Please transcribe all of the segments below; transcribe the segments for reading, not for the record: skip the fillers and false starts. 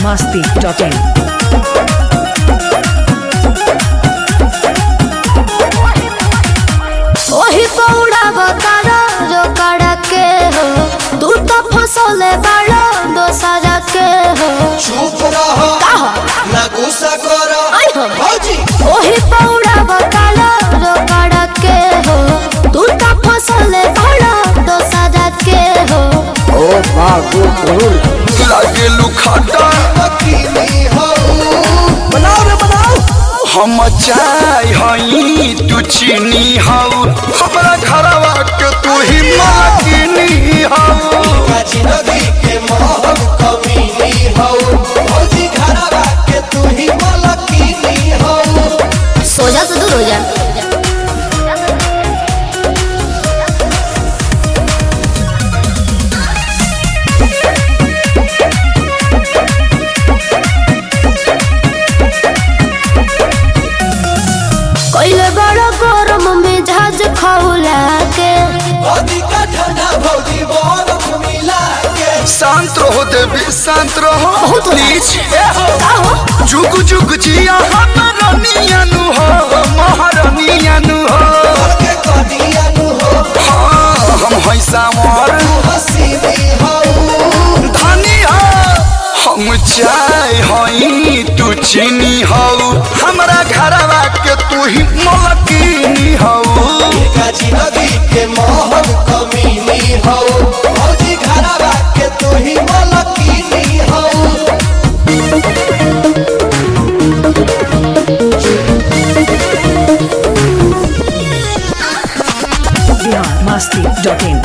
biharmasti.in ओही पौड़ा बतारा जो कड़के हो तू तो फसले बड़ा दोसरा के हो चुप रहो ना गुस्सा करो भौजी ओही पौड़ा बतारा जो कड़के हो तू तो फसले बड़ा दोसरा के हो ओ बाबू लागे लुखाटा बकीनी हो बनाओ रे बनाओ हम चाय हई तू चीनी हऊ हमरा घरवा के तू ही मालकिनी हऊ जिंदगी के मोहब कमीनी हऊ भौजी घरवा के तू ही मालकिनी हऊ सोजा से दूर हो जा कोइले बड़ा गरम में झाज खौला के अधिका ठंडा भौजी बरफ मिला के शांत रहो देवी शांत रहो बहुत प्लीज का हो जुग जुग जिया महारानियानु हो महारानियानु हो हाँ हम है सामर धनी हो हम चाय हई तू चीनी हो हमरा घरवा के तू ही मलकिनी हो जिंदगी के मोहब कमीनी हो भौजी घरवा के तू ही मलकिनी हो biharmasti.in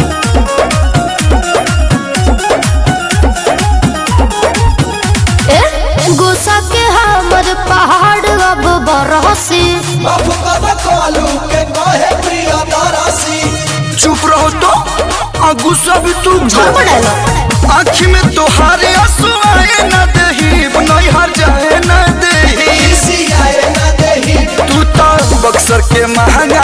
गुस्सा के हमर पहाड़ अब बरसी चुप रहो तो गुस्सा भी तू पड़ेला आँखी में तोहारे आंसू आए न दही नहीं हर जाए न दही तू तो बक्सर के महंगा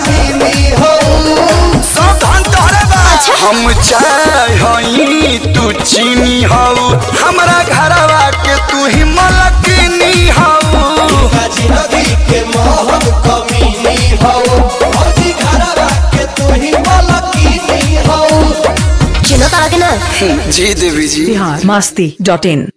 सावधान तोहरे बा हम चाय हई तू चीनी हऊ हमरा घरवा के तू ही मलकिनी हऊ जिंदगी के मोहब कमीनी हऊ भौजी घरवा के तू ही मलकिनी हऊ चिन्ह तारा के ना जी देवी जी biharmasti.in